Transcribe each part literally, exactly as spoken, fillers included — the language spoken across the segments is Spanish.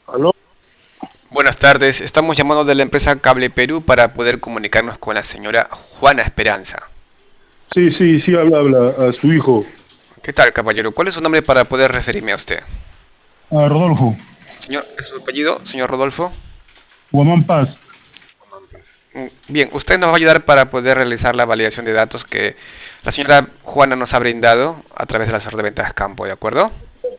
¿Aló? Buenas tardes, estamos llamando de la empresa Cable Perú para poder comunicarnos con la señora Juana Esperanza. Sí, sí, sí, habla, habla a su hijo, ¿Qué tal, caballero? ¿Cuál es su nombre para poder referirme a usted? a Rodolfo, Señor, ¿es su apellido, señor Rodolfo? Guamán Paz. Mm, Bien, usted nos va a ayudar para poder realizar la validación de datos que la señora Juana nos ha brindado a través de la asesor de ventas campo, ¿de acuerdo?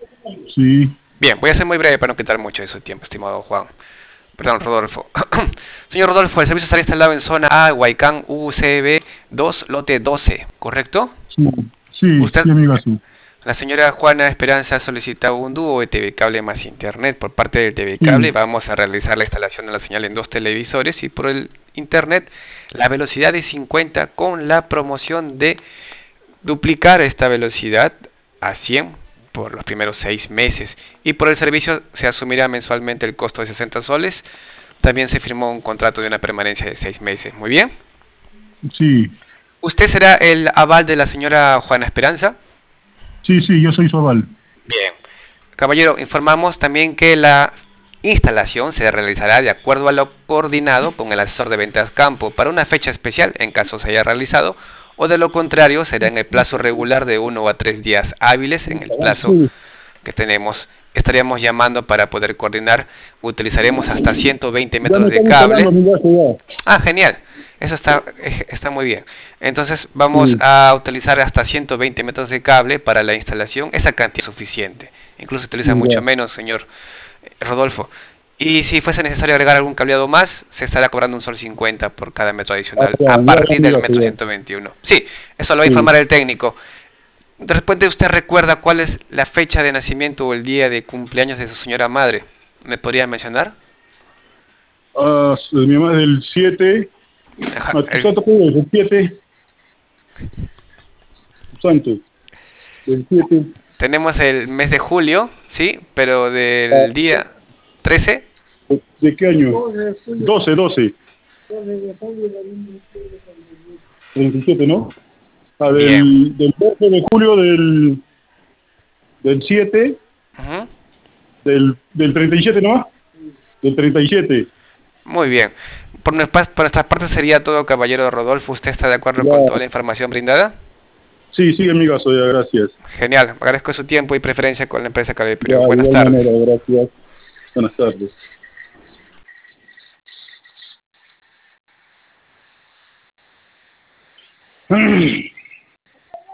Sí, Bien, voy a ser muy breve para no quitar mucho de su tiempo, estimado Juan. Perdón, Rodolfo. Señor Rodolfo, el servicio estará instalado en zona A, Huaycán, U C B dos, lote doce, ¿correcto? sí, sí, Usted sí, amiga, sí. La señora Juana Esperanza solicita un dúo de T V Cable más Internet. Por parte del T V Cable Sí, vamos a realizar la instalación de la señal en dos televisores y por el Internet la velocidad de cincuenta con la promoción de duplicar esta velocidad a cien por los primeros seis meses. Y por el servicio se asumirá mensualmente el costo de sesenta soles. También se firmó un contrato de una permanencia de seis meses. Muy bien. sí, ¿Usted será el aval de la señora Juana Esperanza? sí, sí, yo soy su aval. Bien. Caballero, informamos también que la instalación se realizará de acuerdo a lo coordinado con el asesor de ventas campo para una fecha especial en caso se haya realizado o de lo contrario será en el plazo regular de uno a tres días hábiles en el plazo Sí, que tenemos. Estaríamos llamando para poder coordinar. Utilizaremos hasta ciento veinte ya me metros de están instalando, cable. amiga, ya. Ah, genial. Eso está, eh, está muy bien. Entonces vamos Sí, a utilizar hasta ciento veinte metros de cable para la instalación. Esa cantidad es suficiente. Incluso utiliza mucho ya. menos, señor Rodolfo. Y si fuese necesario agregar algún cableado más, se estará cobrando un sol cincuenta por cada metro Ah, adicional ya, a ya, ya, partir del amiga, metro ya. ciento veintiuno. Sí, eso lo va a Sí. informar el técnico. De repente usted recuerda cuál es la fecha de nacimiento o el día de cumpleaños de su señora madre. ¿Me podría mencionar? Ah, s- mi mamá es del siete. Ajá, Ah, tu el- santo qué es, el siete. Tu santo, del siete. tenemos el mes de julio, ¿sí? Pero Ah, del día trece. ¿de, de qué año? Doce, doce. Treinta y siete, ¿no? Ah, Bien. del, del doce de julio del, del siete. Ujú. Del, del treinta y siete, ¿no? Del treinta y siete. Muy bien. Por nuestra, por nuestra parte sería todo, caballero Rodolfo. ¿Usted está de acuerdo con toda Ya. la información brindada? Sí, sí, amigazo, ya, gracias. Genial. Agradezco su tiempo y preferencia con la empresa Cable Ya, Perú. de Buenas igual manera, tardes. gracias. Buenas tardes.